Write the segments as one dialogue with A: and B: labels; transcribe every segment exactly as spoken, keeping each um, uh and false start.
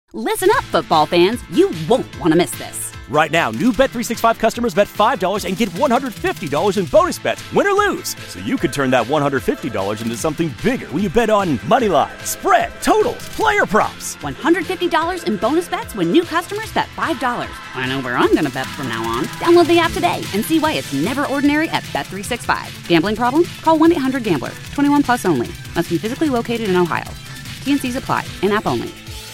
A: Listen up, football fans. You won't want to miss this.
B: Right now, new Bet three sixty-five customers bet five dollars and get one hundred fifty dollars in bonus bets, win or lose. So you could turn that one hundred fifty dollars into something bigger when you bet on money line, spread, totals, player props.
A: one hundred fifty dollars in bonus bets when new customers bet five dollars. I know where I'm going to bet from now on. Download the app today and see why it's never ordinary at Bet three sixty-five. Gambling problem? Call one eight hundred gambler. twenty-one plus only. Must be physically located in Ohio. T N Cs apply. In-app only.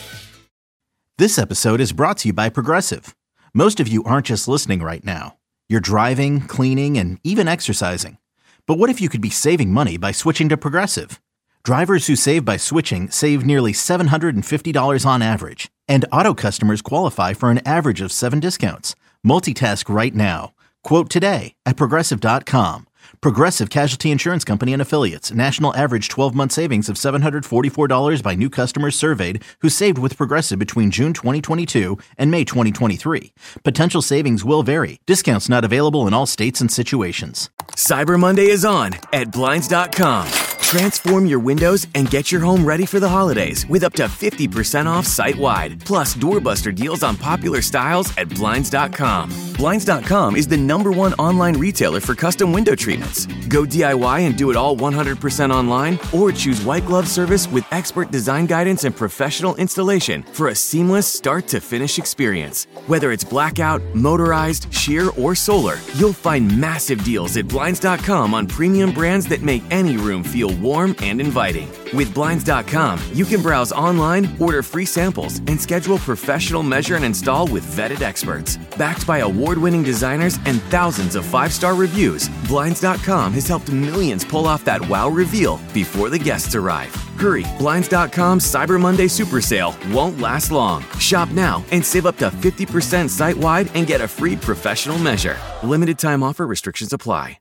C: This episode is brought to you by Progressive. Most of you aren't just listening right now. You're driving, cleaning, and even exercising. But what if you could be saving money by switching to Progressive? Drivers who save by switching save nearly seven hundred fifty dollars on average. And auto customers qualify for an average of seven discounts. Multitask right now. Quote today at Progressive dot com. Progressive Casualty Insurance Company and Affiliates. National average twelve-month savings of seven hundred forty-four dollars by new customers surveyed who saved with Progressive between June twenty twenty-two and May twenty twenty-three. Potential savings will vary. Discounts not available in all states and situations.
D: Cyber Monday is on at Blinds dot com. Transform your windows and get your home ready for the holidays with up to fifty percent off site-wide. Plus, doorbuster deals on popular styles at Blinds dot com. Blinds dot com is the number one online retailer for custom window treatments. Go D I Y and do it all one hundred percent online, or choose white glove service with expert design guidance and professional installation for a seamless start-to-finish experience. Whether it's blackout, motorized, sheer, or solar, you'll find massive deals at Blinds dot com on premium brands that make any room feel warm and inviting. With Blinds dot com, you can browse online, order free samples, and schedule professional measure and install with vetted experts. Backed by award-winning designers and thousands of five-star reviews, Blinds dot com has helped millions pull off that wow reveal before the guests arrive. Hurry, Blinds dot com's Cyber Monday Super Sale won't last long. Shop now and save up to fifty percent site-wide and get a free professional measure. Limited time offer, restrictions apply.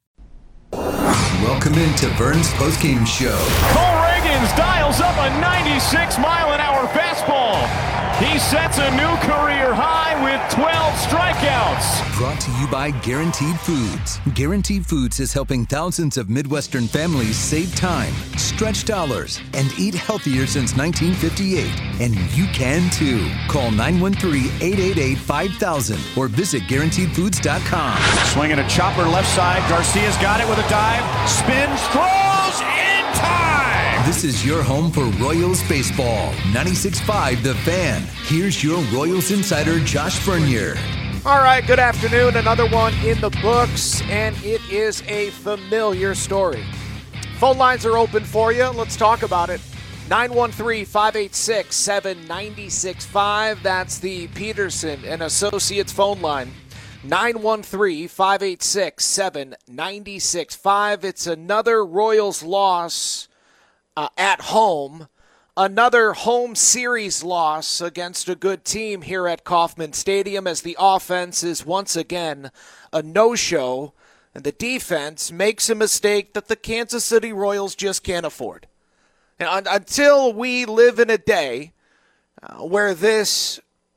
E: Welcome into Vern's postgame show.
F: Cole Reagans dials up a ninety-six mile an hour fastball. He sets a new career high with twelve strikeouts.
E: Brought to you by Guaranteed Foods. Guaranteed Foods is helping thousands of Midwestern families save time, stretch dollars, and eat healthier since nineteen fifty-eight. And you can too. Call nine one three, eight eight eight, five thousand or visit Guaranteed Foods dot com.
F: Swinging a chopper left side. Garcia's got it with a dive. Spins, throws, in time.
E: This is your home for Royals baseball. ninety-six point five The Fan. Here's your Royals insider, Josh Bernier.
G: All right, good afternoon. Another one in the books, and it is a familiar story. Phone lines are open for you. Let's talk about it. nine one three, five eight six, seven nine six five. That's the Peterson and Associates phone line. nine one three, five eight six, seven nine six five. It's another Royals loss uh, at home. Another home series loss against a good team here at Kauffman Stadium as the offense is once again a no-show and the defense makes a mistake that the Kansas City Royals just can't afford. And until we live in a day uh, where this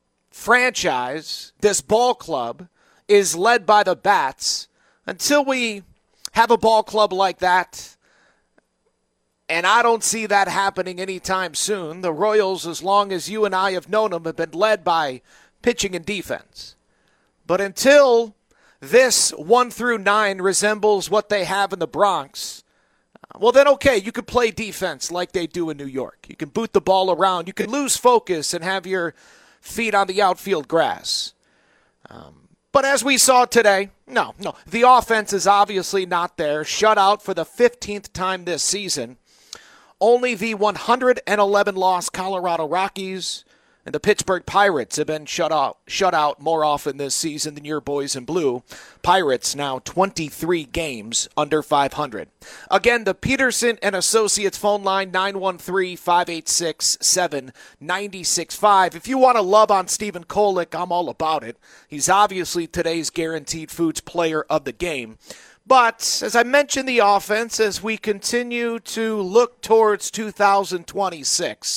G: franchise, this ball club, is led by the Bats, until we have a ball club like that, and I don't see that happening anytime soon. The Royals, as long as you and I have known them, have been led by pitching and defense. But until this one through nine resembles what they have in the Bronx, well then okay, you could play defense like they do in New York. You can boot the ball around. You can lose focus and have your feet on the outfield grass. Um, but as we saw today, no, no. The offense is obviously not there. Shut out for the fifteenth time this season. Only the one hundred eleven loss Colorado Rockies and the Pittsburgh Pirates have been shut out, shut out more often this season than your boys in blue. Pirates now twenty-three games under five hundred. Again, the Peterson and Associates phone line, nine one three, five eight six, seven nine six five. If you want to love on Stephen Kolek, I'm all about it. He's obviously today's Guaranteed Foods player of the game. But, as I mentioned, the offense, as we continue to look towards two thousand twenty-six,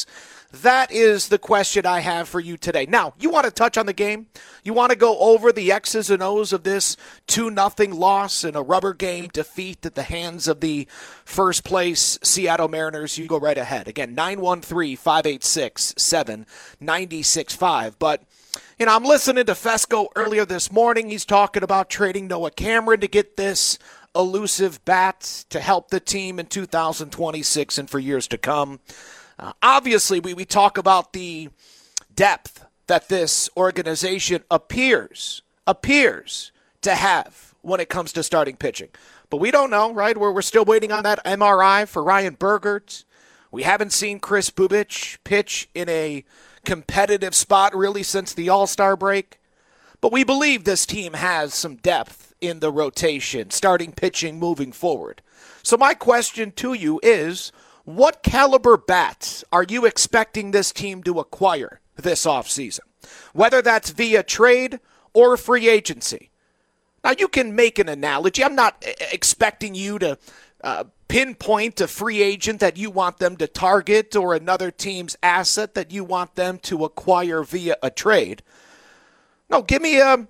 G: That is the question I have for you today. Now, you want to touch on the game? You want to go over the X's and O's of this two nothing loss in a rubber game defeat at the hands of the first place Seattle Mariners? You go right ahead. Again, nine one three, five eight six, seven nine six five. But, you know, I'm listening to Fesco earlier this morning. He's talking about trading Noah Cameron to get this elusive bat to help the team in two thousand twenty-six and for years to come. Uh, obviously, we, we talk about the depth that this organization appears appears to have when it comes to starting pitching. But we don't know, right? We're, we're still waiting on that M R I for Ryan Bergert. We haven't seen Chris Bubich pitch in a competitive spot really since the All-Star break. But we believe this team has some depth in the rotation, starting pitching moving forward. So my question to you is, what caliber bats are you expecting this team to acquire this offseason? Whether that's via trade or free agency. Now, you can make an analogy. I'm not expecting you to uh, pinpoint a free agent that you want them to target or another team's asset that you want them to acquire via a trade. No, give me a...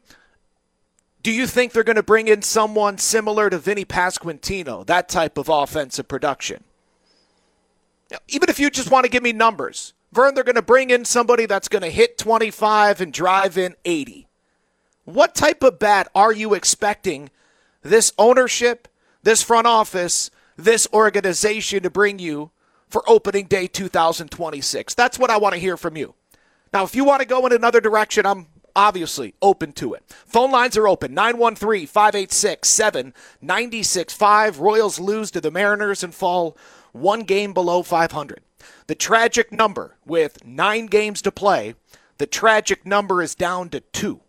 G: Do you think they're going to bring in someone similar to Vinny Pasquantino, that type of offensive production? Even if you just want to give me numbers, Vern, they're going to bring in somebody that's going to hit twenty-five and drive in eighty. What type of bat are you expecting this ownership, this front office, this organization to bring you for opening day two thousand twenty-six? That's what I want to hear from you. Now, if you want to go in another direction, I'm obviously open to it. Phone lines are open, nine one three, five eight six, seven nine six five. Royals lose to the Mariners and fall one game below five hundred. The tragic number, with nine games to play, the tragic number is down to two.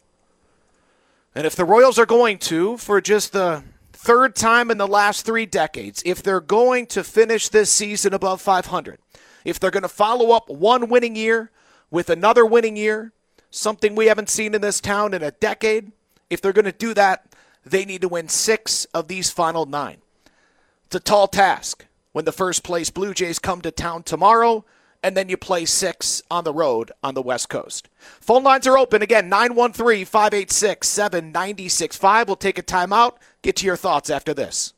G: And if the Royals are going to, for just the third time in the last three decades, if they're going to finish this season above five hundred, if they're going to follow up one winning year with another winning year, something we haven't seen in this town in a decade, if they're going to do that, they need to win six of these final nine. It's a tall task when the first place Blue Jays come to town tomorrow, and then you play six on the road on the West Coast. Phone lines are open. Again, nine one three, five eight six, seven nine six five. We'll take a timeout. Get to your thoughts after this.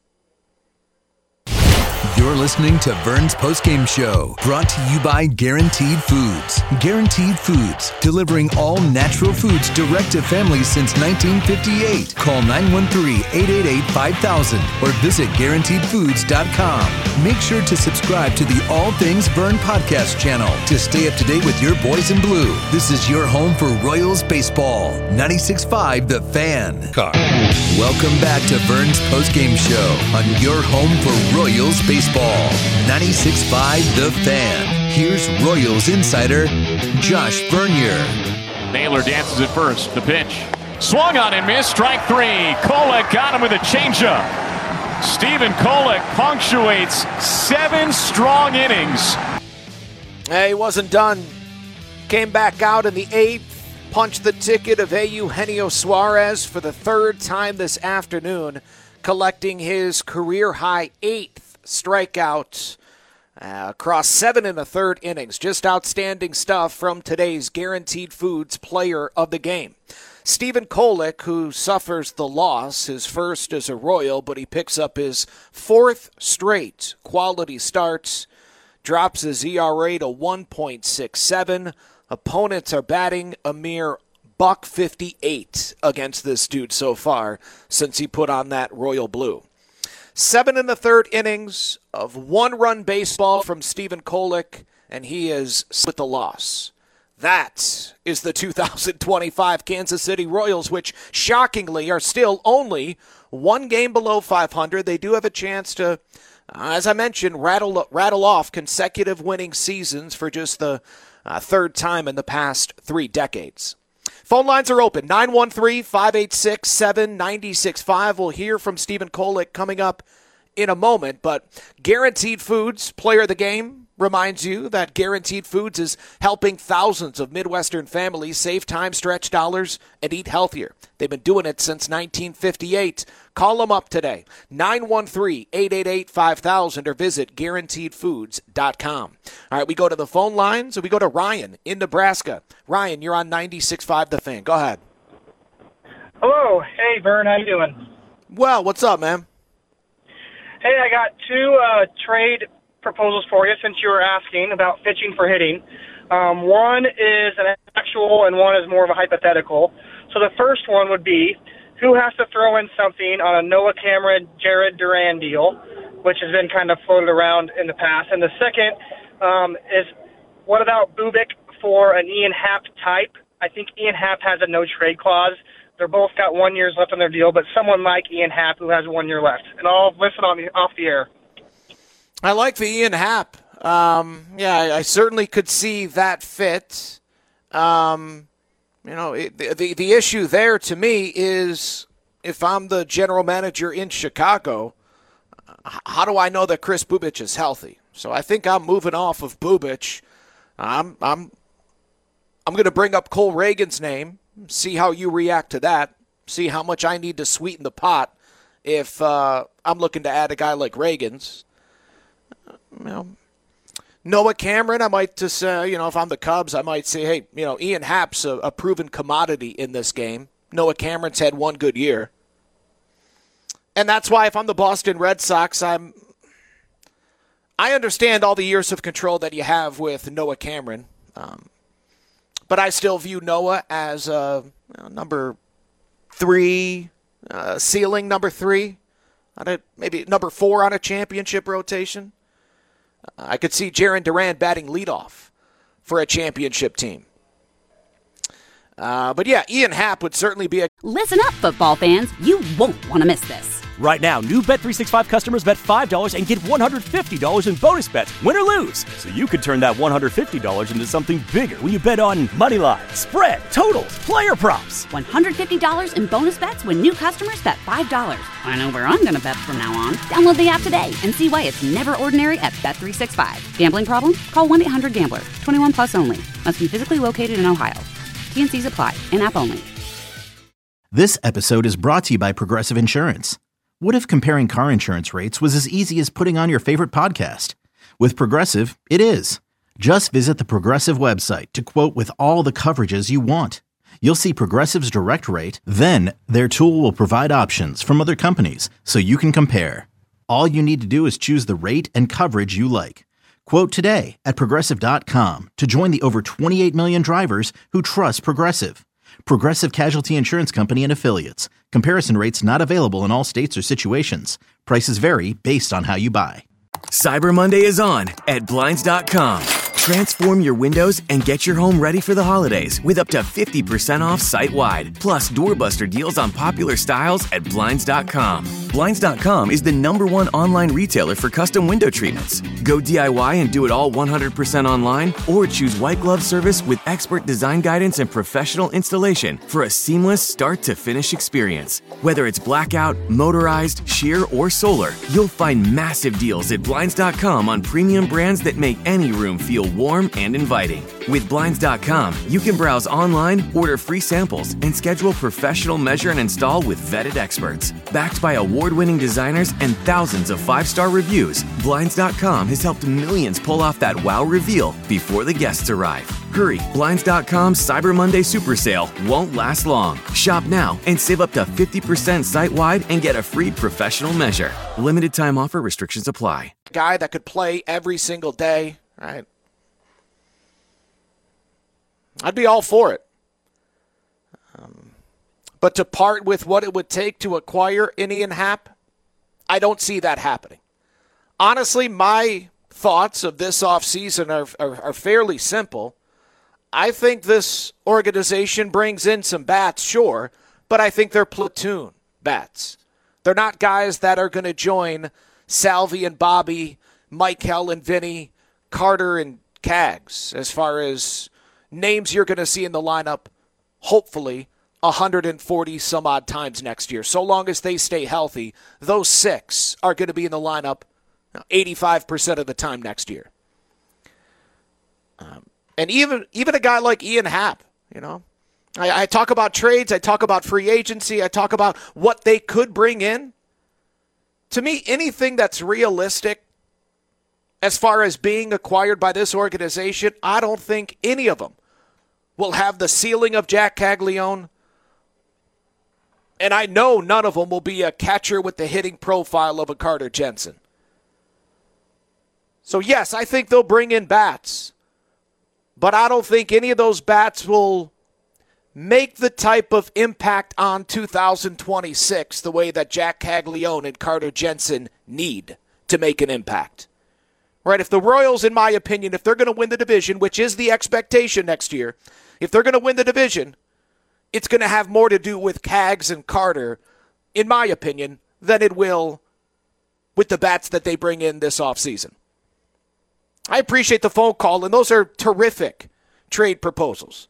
E: You're listening to Vern's Postgame Show, brought to you by Guaranteed Foods. Guaranteed Foods, delivering all natural foods direct to families since nineteen fifty-eight. Call nine one three, eight eight eight, five thousand or visit guaranteed foods dot com. Make sure to subscribe to the All Things Vern podcast channel to stay up to date with your boys in blue. This is your home for Royals baseball. ninety-six point five The Fan. Car. Welcome back to Vern's Postgame Show on your home for Royals baseball. ninety-six point five The Fan. Here's Royals insider Josh Vernier.
F: Naylor dances at first. The pitch. Swung on and missed. Strike three. Kolek got him with a changeup. Stephen Kolek punctuates seven strong innings.
G: Hey, he wasn't done. Came back out in the eighth. Punched the ticket of Eugenio Suarez for the third time this afternoon, collecting his career-high eighth strikeout uh, across seven and a third innings. Just outstanding stuff from today's Guaranteed Foods player of the game. Stephen Kolek, who suffers the loss, his first as a Royal, but he picks up his fourth straight quality starts, drops his E R A to one point six seven. Opponents are batting a mere buck fifty-eight against this dude so far since he put on that royal blue. Seven and a third innings of one-run baseball from Stephen Kolek, and he is with the loss. That is the two thousand twenty-five Kansas City Royals, which shockingly are still only one game below five hundred. They do have a chance to, as I mentioned, rattle rattle off consecutive winning seasons for just the Uh, third time in the past three decades. Phone lines are open, nine one three, five eight six, seven nine six five. We'll hear from Stephen Kolek coming up in a moment, but Guaranteed Foods, player of the game, reminds you that Guaranteed Foods is helping thousands of Midwestern families save time, stretch dollars, and eat healthier. They've been doing it since nineteen fifty-eight. Call them up today, nine one three, eight eight eight, five thousand, or visit guaranteed foods dot com. All right, we go to the phone lines, and we go to Ryan in Nebraska. Ryan, you're on ninety-six point five The Fan. Go ahead.
H: Hello. Hey, Vern. How you doing?
G: Well, what's up, man?
H: Hey, I got two uh, trade proposals for you since you were asking about pitching for hitting. Um, one is an actual and one is more of a hypothetical. So the first one would be, who has to throw in something on a Noah Cameron, Jared Duran deal, which has been kind of floated around in the past. And the second um, is, what about Bubic for an Ian Happ type? I think Ian Happ has a no-trade clause. They're both got one year left on their deal, but someone like Ian Happ who has one year left. And I'll listen on the, off the air.
G: I like the Ian Happ. Um, yeah, I, I certainly could see that fit. Um, you know, it, the, the the issue there to me is, if I'm the general manager in Chicago, how do I know that Chris Bubic is healthy? So I think I'm moving off of Bubic. I'm I'm I'm going to bring up Cole Reagan's name. See how you react to that. See how much I need to sweeten the pot if uh, I'm looking to add a guy like Reagan's. You know, Noah Cameron, I might just, uh, you know, if I'm the Cubs, I might say, hey, you know, Ian Happ's a, a proven commodity in this game. Noah Cameron's had one good year. And that's why if I'm the Boston Red Sox, I'm, I understand all the years of control that you have with Noah Cameron. Um, but I still view Noah as uh, you know, number three, uh, ceiling number three, on a, maybe number four on a championship rotation. I could see Jaron Duran batting leadoff for a championship team. Uh, but yeah, Ian Happ would certainly be a...
A: Listen up, football fans. You won't want to miss this.
B: Right now, new Bet three sixty-five customers bet five dollars and get one hundred fifty dollars in bonus bets, win or lose. So you could turn that one hundred fifty dollars into something bigger when you bet on money line, spread, totals, player props.
A: one hundred fifty dollars in bonus bets when new customers bet five dollars. I know where I'm going to bet from now on. Download the app today and see why it's never ordinary at Bet three sixty-five. Gambling problem? Call one eight hundred gambler. twenty-one plus only. Must be physically located in Ohio. T and C's apply. In-app only.
C: This episode is brought to you by Progressive Insurance. What if comparing car insurance rates was as easy as putting on your favorite podcast? With Progressive, it is. Just visit the Progressive website to quote with all the coverages you want. You'll see Progressive's direct rate, then their tool will provide options from other companies so you can compare. All you need to do is choose the rate and coverage you like. Quote today at Progressive dot com to join the over twenty-eight million drivers who trust Progressive. Progressive Casualty Insurance Company and Affiliates. Comparison rates not available in all states or situations. Prices vary based on how you buy.
D: Cyber Monday is on at Blinds dot com. Transform your windows and get your home ready for the holidays with up to fifty percent off site-wide. Plus, doorbuster deals on popular styles at Blinds dot com. Blinds dot com is the number one online retailer for custom window treatments. Go D I Y and do it all one hundred percent online, or choose white glove service with expert design guidance and professional installation for a seamless start-to-finish experience. Whether it's blackout, motorized, sheer, or solar, you'll find massive deals at Blinds dot com on premium brands that make any room feel warm and inviting. With Blinds dot com, you can browse online, order free samples, and schedule professional measure and install with vetted experts. Backed by award-winning designers and thousands of five-star reviews, Blinds dot com has helped millions pull off that wow reveal before the guests arrive. Hurry, Blinds dot com's Cyber Monday Super Sale won't last long. Shop now and save up to fifty percent site-wide and get a free professional measure. Limited time offer, restrictions apply.
G: Guy that could play every single day, right? I'd be all for it. Um, but to part with what it would take to acquire an Ian Happ, I don't see that happening. Honestly, my thoughts of this offseason are, are, are fairly simple. I think this organization brings in some bats, sure, but I think they're platoon bats. They're not guys that are going to join Salvi and Bobby, Michael and Vinny, Carter and Cags, as far as names you're going to see in the lineup, hopefully, one hundred forty some odd times next year. So long as they stay healthy, those six are going to be in the lineup eighty-five percent of the time next year. Um, and even even a guy like Ian Happ, you know. I, I talk about trades, I talk about free agency, I talk about what they could bring in. To me, anything that's realistic as far as being acquired by this organization, I don't think any of them will have the ceiling of Jack Caglianone. And I know none of them will be a catcher with the hitting profile of a Carter Jensen. So, yes, I think they'll bring in bats. But I don't think any of those bats will make the type of impact on two thousand twenty-six the way that Jack Caglianone and Carter Jensen need to make an impact. Right? If the Royals, in my opinion, if they're going to win the division, which is the expectation next year, if they're going to win the division, it's going to have more to do with Cags and Carter, in my opinion, than it will with the bats that they bring in this offseason. I appreciate the phone call, and those are terrific trade proposals.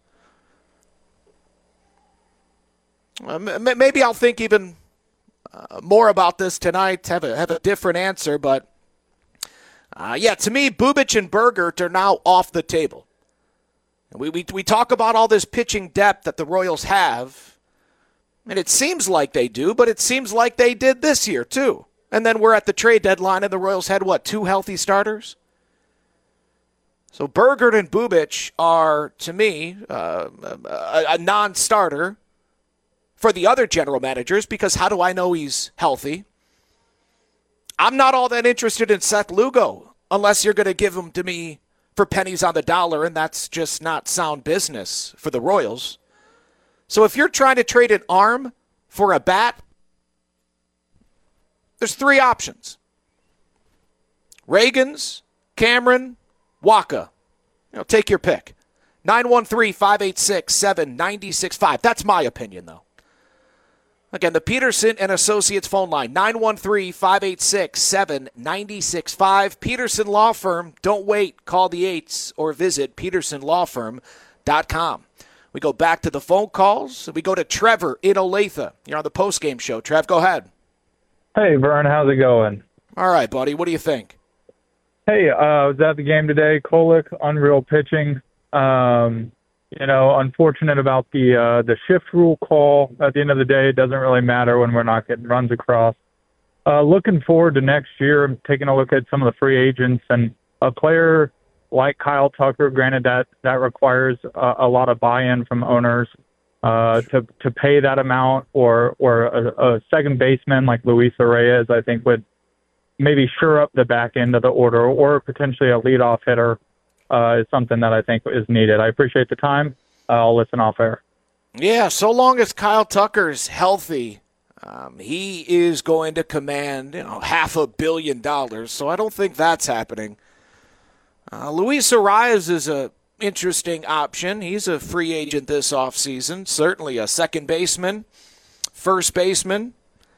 G: Uh, maybe I'll think even uh, more about this tonight, have a, have a different answer, but uh, yeah, to me, Bubic and Burgert are now off the table. We, we we talk about all this pitching depth that the Royals have, and it seems like they do, but it seems like they did this year too. And then we're at the trade deadline, and the Royals had, what, two healthy starters? So Burgert and Bubic are, to me, uh, a, a non-starter for the other general managers, because how do I know he's healthy? I'm not all that interested in Seth Lugo unless you're going to give him to me for pennies on the dollar, and that's just not sound business for the Royals. So if you're trying to trade an arm for a bat, there's three options. Reagans, Cameron, Waka. You know, take your pick. nine one three, five eight six, seven nine six five. That's my opinion, though. Again, the Peterson and Associates phone line, nine one three, five eight six, seven nine six five. Peterson Law Firm. Don't wait. Call the eights or visit peterson law firm dot com. We go back to the phone calls. We go to Trevor in Olathe. You're on the postgame show. Trev, go ahead.
I: Hey, Vern. How's it going?
G: All right, buddy. What do you think?
I: Hey, uh, I was at the game today. Kolek, unreal pitching. Um, you know, unfortunate about the uh, the shift rule call. At the end of the day, it doesn't really matter when we're not getting runs across. Uh, looking forward to next year, taking a look at some of the free agents and a player like Kyle Tucker. Granted, that that requires a, a lot of buy-in from owners uh, to to pay that amount, or or a, a second baseman like Luis Reyes, I think would maybe shore up the back end of the order, or potentially a leadoff hitter. Uh, is something that I think is needed. I appreciate the time. Uh, I'll listen off air.
G: Yeah, so long as Kyle Tucker's healthy, um, he is going to command, you know, half a billion dollars. So I don't think that's happening. Uh, Luis Arias is a interesting option. He's a free agent this offseason. Certainly a second baseman, first baseman.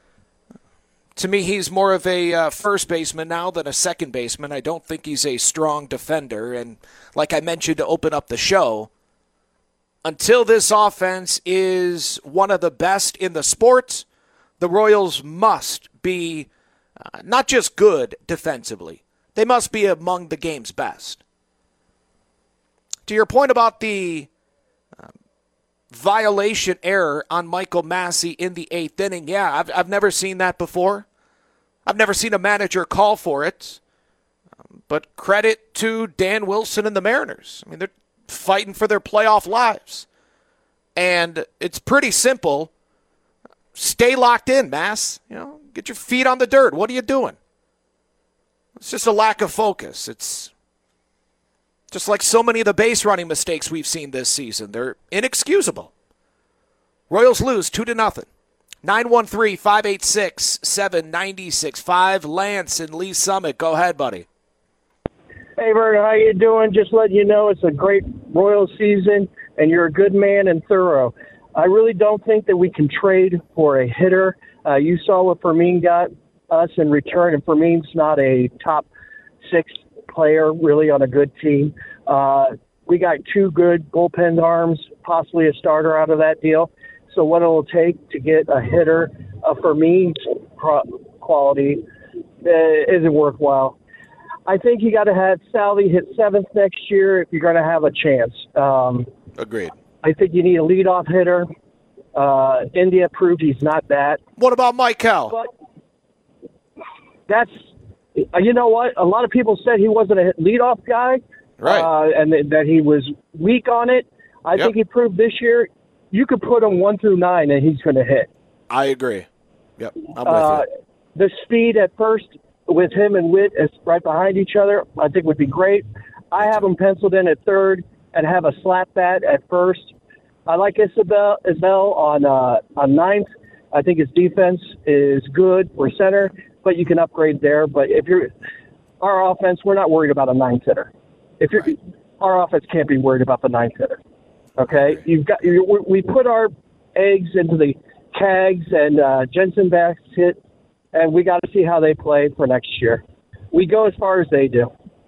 G: To me, he's more of a uh, first baseman now than a second baseman. I don't think he's a strong defender. And like I mentioned to open up the show, until this offense is one of the best in the sport, the Royals must be uh, not just good defensively. They must be among the game's best. To your point about the um, violation error on Michael Massey in the eighth inning, yeah, I've, I've never seen that before. I've never seen a manager call for it. Um, but credit to Dan Wilson and the Mariners. I mean, they're fighting for their playoff lives. And it's pretty simple. Stay locked in, Mass. You know, get your feet on the dirt. What are you doing? It's just a lack of focus. It's just like so many of the base running mistakes we've seen this season. They're inexcusable. Royals lose two to nothing. nine one three, five eight six, seven nine six five. Lance in Lee Summit. Go ahead, buddy.
J: Hey, Vern, how you doing? Just letting you know it's a great Royal season, and you're a good man and thorough. I really don't think that we can trade for a hitter. Uh, you saw what Fermin got us in return, and Fermin's not a top six player really on a good team. Uh, we got two good bullpen arms, possibly a starter out of that deal. So what it will take to get a hitter of Fermin's quality uh, isn't worthwhile. I think you got to have Salvi hit seventh next year if you're going to have a chance. Um,
G: Agreed.
J: I think you need a leadoff hitter. Uh, India proved he's not that.
G: What about Mike Kell?
J: But that's, you know what? A lot of people said he wasn't a leadoff guy,
G: right?
J: Uh, and th- that he was weak on it. I
G: yep.
J: think he proved this year you could put him one through nine and he's going to hit.
G: I agree. Yep, I'm with
J: uh,
G: you.
J: The speed at first with him and Witt is right behind each other, I think would be great. I have him penciled in at third and have a slap bat at first. I like Isabel, Isabel on uh, on ninth. I think his defense is good for center, but you can upgrade there. But if you're our offense, we're not worried about a ninth hitter. If you're right. Our offense can't be worried about the ninth hitter. Okay, you've got you, we put our eggs into the Cags and uh, Jensen basket, and we got to see how they play for next year. We go as far as they do.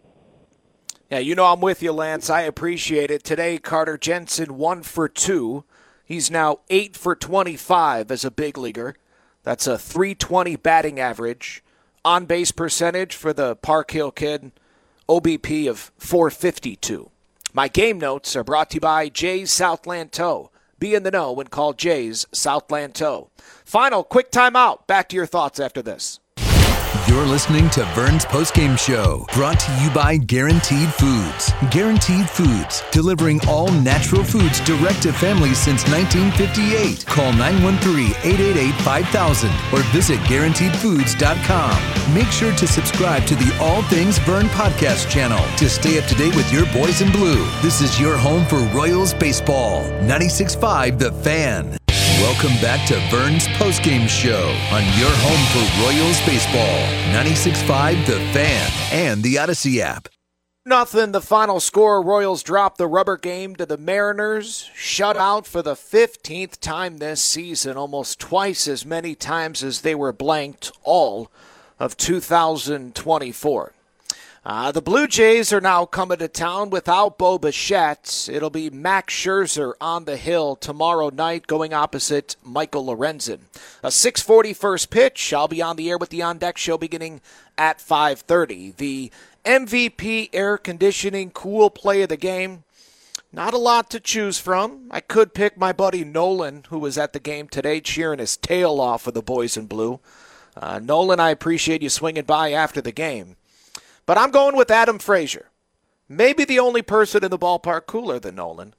G: Yeah, you know I'm with you, Lance. I appreciate it. Today, Carter Jensen, one for two. He's now eight for twenty-five as a big leaguer. That's a three twenty batting average. On-base percentage for the Park Hill kid, O B P of four fifty-two. My game notes are brought to you by Jay's Southland Tow. Be in the know when called Jay's Southland Tow. Final quick timeout. Back to your thoughts after this.
E: You're listening to Vern's Postgame Show, brought to you by Guaranteed Foods. Guaranteed Foods, delivering all natural foods direct to families since nineteen fifty-eight. Call nine one three, eight eight eight, five thousand or visit guaranteed foods dot com. Make sure to subscribe to the All Things Vern podcast channel to stay up to date with your boys in blue. This is your home for Royals baseball. ninety-six point five The Fan. Welcome back to Vern's Postgame Show on your home for Royals baseball. ninety-six point five The Fan and the Odyssey app.
G: Nothing. The final score, Royals drop the rubber game to the Mariners. Shut out for the fifteenth time this season, almost twice as many times as they were blanked all of two thousand twenty-four. Uh, the Blue Jays are now coming to town without Bo Bichette. It'll be Max Scherzer on the hill tomorrow night going opposite Michael Lorenzen. A six forty first pitch. I'll be on the air with the On Deck Show beginning at five thirty. The M V P air conditioning cool play of the game. Not a lot to choose from. I could pick my buddy Nolan, who was at the game today cheering his tail off for the boys in blue. Uh, Nolan, I appreciate you swinging by after the game. But I'm going with Adam Frazier. Maybe the only person in the ballpark cooler than Nolan.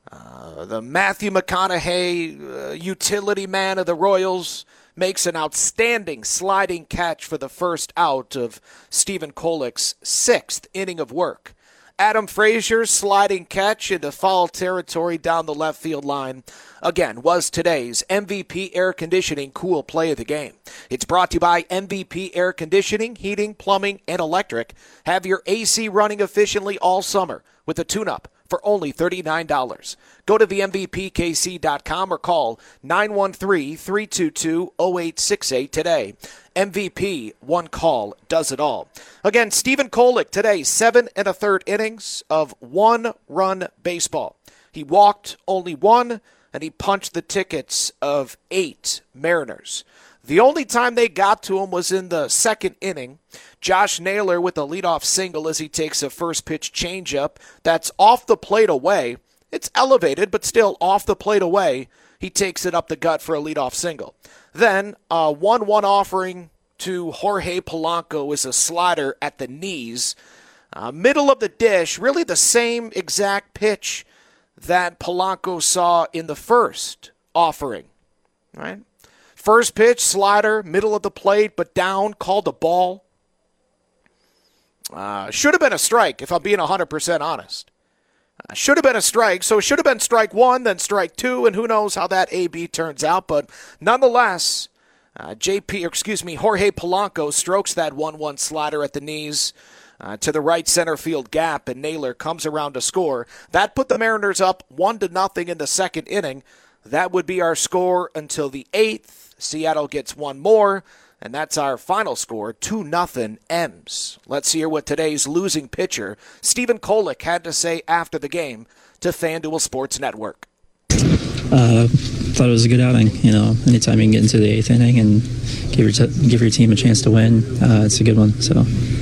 G: Uh, the Matthew McConaughey uh, utility man of the Royals makes an outstanding sliding catch for the first out of Stephen Kolek's sixth inning of work. Adam Frazier's sliding catch into foul territory down the left field line, again, was today's M V P air conditioning cool play of the game. It's brought to you by M V P Air Conditioning, Heating, Plumbing, and Electric. Have your A C running efficiently all summer with a tune-up for only thirty-nine dollars. Go to the M V P K C dot com or call nine one three, three two two, zero eight six eight today. M V P, one call, does it all. Again, Stephen Kolek today, seven and a third innings of one-run baseball. He walked only one, and he punched the tickets of eight Mariners. The only time they got to him was in the second inning. Josh Naylor with a leadoff single as he takes a first-pitch changeup. That's off the plate away. It's elevated, but still off the plate away. He takes it up the gut for a leadoff single. Then a one one offering to Jorge Polanco is a slider at the knees. Uh, middle of the dish, really the same exact pitch that Polanco saw in the first offering. Right? First pitch, slider, middle of the plate, but down, called a ball. Uh, should have been a strike, if I'm being one hundred percent honest. Uh, should have been a strike, so it should have been strike one, then strike two, and who knows how that A B turns out. But nonetheless, uh, J P, or excuse me, Jorge Polanco strokes that one one slider at the knees uh, to the right center field gap, and Naylor comes around to score. That put the Mariners up one to nothing in the second inning. That would be our score until the eighth. Seattle gets one more, and that's our final score, two nothing M's. Let's hear what today's losing pitcher, Stephen Kolek, had to say after the game to FanDuel Sports Network.
K: Uh, thought it was a good outing. You know, anytime you can get into the eighth inning and give your t- give your team a chance to win, uh, it's a good one. So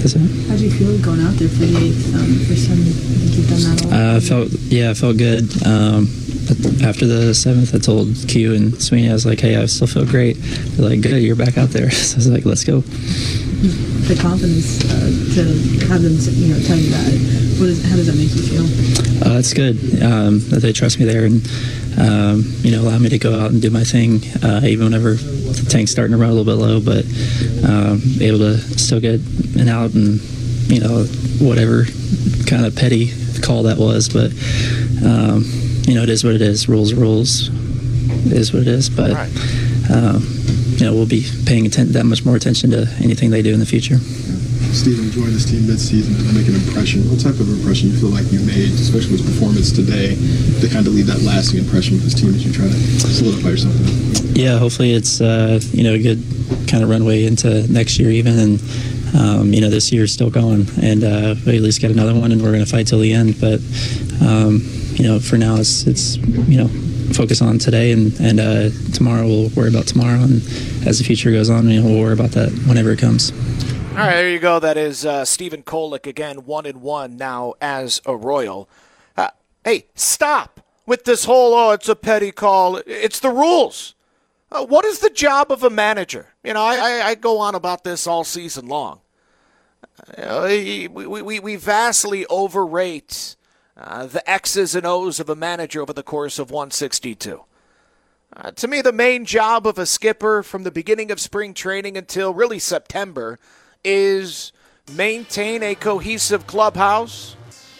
K: That's it.
L: How do you feel going out there for the eighth? Um, first time I think you've done that a lot.
K: I uh, felt, yeah, I felt good. Um, after the seventh, I told Q and Sweeney, I was like, hey, I still feel great. They're like, good, you're back out there. So I was like, let's go.
L: The confidence uh, to have them, you know, tell you that. What is, how does that make you feel?
K: Uh, it's good um, that they trust me there and, um, you know, allow me to go out and do my thing, uh, even whenever the tank's starting to run a little bit low, but um, able to still get an out and, you know, whatever kind of petty call that was. But, um, you know, it is what it is. Rules, rules. It is what it is. But, right. um, you know, we'll be paying atten- that much more attention to anything they do in the future.
M: Steven, joined this team mid-season to make an impression. What type of impression you feel like you made, especially with performance today, to kind of leave that lasting impression with this team as you try to solidify yourself?
K: Yeah, hopefully it's uh, you know, a good kind of runway into next year even, and um, you know, this year's still going, and uh, we at least get another one, and we're going to fight till the end. But um, you know, for now, it's it's you know, focus on today, and and uh, tomorrow we'll worry about tomorrow, and as the future goes on, you know, we'll worry about that whenever it comes.
G: All right, there you go. That is uh, Stephen Kolek again, one and one now as a Royal. Uh, hey, stop with this whole, oh, it's a petty call. It's the rules. Uh, what is the job of a manager? You know, I, I, I go on about this all season long. Uh, we, we, we vastly overrate uh, the X's and O's of a manager over the course of one sixty-two. Uh, to me, the main job of a skipper from the beginning of spring training until really September is maintain a cohesive clubhouse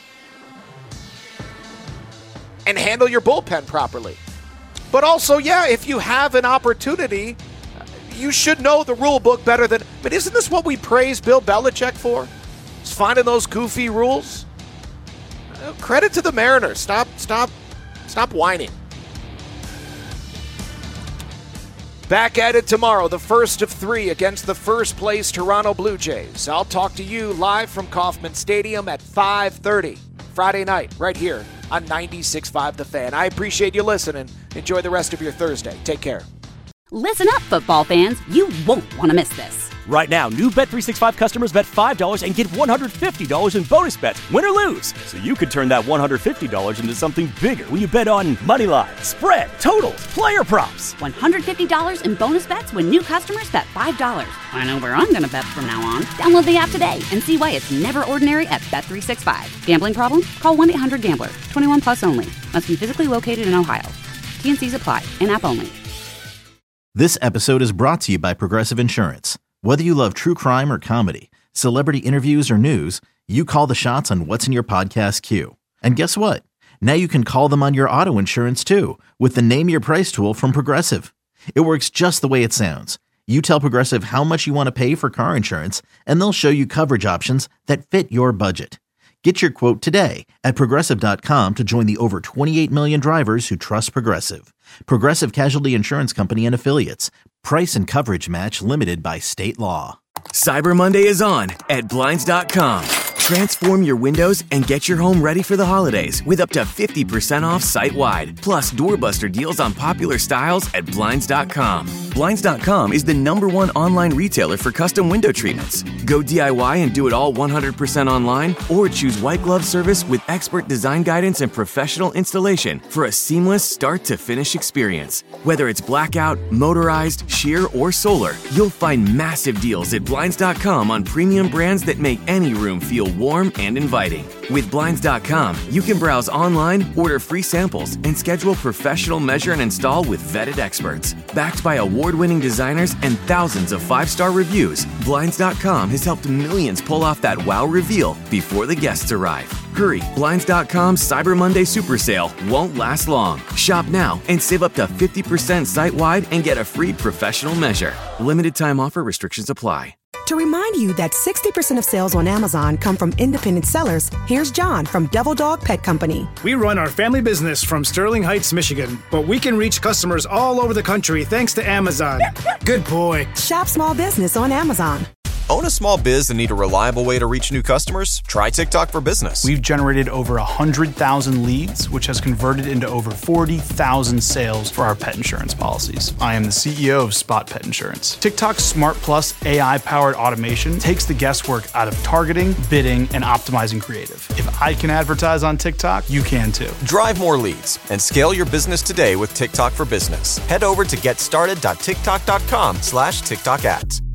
G: and handle your bullpen properly. But also, yeah, if you have an opportunity, you should know the rule book better than... But isn't this what we praise Bill Belichick for? Is finding those goofy rules? Uh, credit to the Mariners. Stop, stop, stop whining. Back at it tomorrow, the first of three against the first-place Toronto Blue Jays. I'll talk to you live from Kauffman Stadium at five thirty Friday night, right here on ninety-six point five The Fan. I appreciate you listening. Enjoy the rest of your Thursday. Take care.
A: Listen up, football fans. You won't want to miss this.
B: Right now, new Bet three sixty-five customers bet five dollars and get one hundred fifty dollars in bonus bets, win or lose. So you could turn that one hundred fifty dollars into something bigger when you bet on money line, spread, totals, player props.
A: one hundred fifty dollars in bonus bets when new customers bet five dollars. I know where I'm going to bet from now on. Download the app today and see why it's never ordinary at Bet three sixty-five. Gambling problem? Call one eight hundred gambler. twenty-one plus only. Must be physically located in Ohio. T and C's apply. In-app only.
C: This episode is brought to you by Progressive Insurance. Whether you love true crime or comedy, celebrity interviews or news, you call the shots on what's in your podcast queue. And guess what? Now you can call them on your auto insurance too with the Name Your Price tool from Progressive. It works just the way it sounds. You tell Progressive how much you want to pay for car insurance, and they'll show you coverage options that fit your budget. Get your quote today at Progressive dot com to join the over twenty-eight million drivers who trust Progressive. Progressive Casualty Insurance Company and Affiliates. Price and coverage match limited by state law.
D: Cyber Monday is on at Blinds dot com. Transform your windows and get your home ready for the holidays with up to fifty percent off site-wide. Plus, doorbuster deals on popular styles at Blinds dot com. Blinds dot com is the number one online retailer for custom window treatments. Go D I Y and do it all one hundred percent online, or choose white glove service with expert design guidance and professional installation for a seamless start-to-finish experience. Whether it's blackout, motorized, sheer, or solar, you'll find massive deals at Blinds dot com on premium brands that make any room feel warm and inviting. With Blinds dot com, you can browse online, order free samples, and schedule professional measure and install with vetted experts. Backed by award-winning designers and thousands of five-star reviews, Blinds dot com has helped millions pull off that wow reveal before the guests arrive. Hurry, Blinds dot com's Cyber Monday Super Sale won't last long. Shop now and save up to fifty percent site-wide and get a free professional measure. Limited time offer, restrictions apply.
N: To remind you that sixty percent of sales on Amazon come from independent sellers, here's John from Devil Dog Pet Company.
O: We run our family business from Sterling Heights, Michigan, but we can reach customers all over the country thanks to Amazon. Good boy.
N: Shop small business on Amazon.
P: Own a small biz and need a reliable way to reach new customers? Try TikTok for Business.
Q: We've generated over one hundred thousand leads, which has converted into over forty thousand sales for our pet insurance policies. I am the C E O of Spot Pet Insurance. TikTok's Smart Plus A I-powered automation takes the guesswork out of targeting, bidding, and optimizing creative. If I can advertise on TikTok, you can too.
P: Drive more leads and scale your business today with TikTok for Business. Head over to getstarted dot tiktok dot com slash TikTok ads.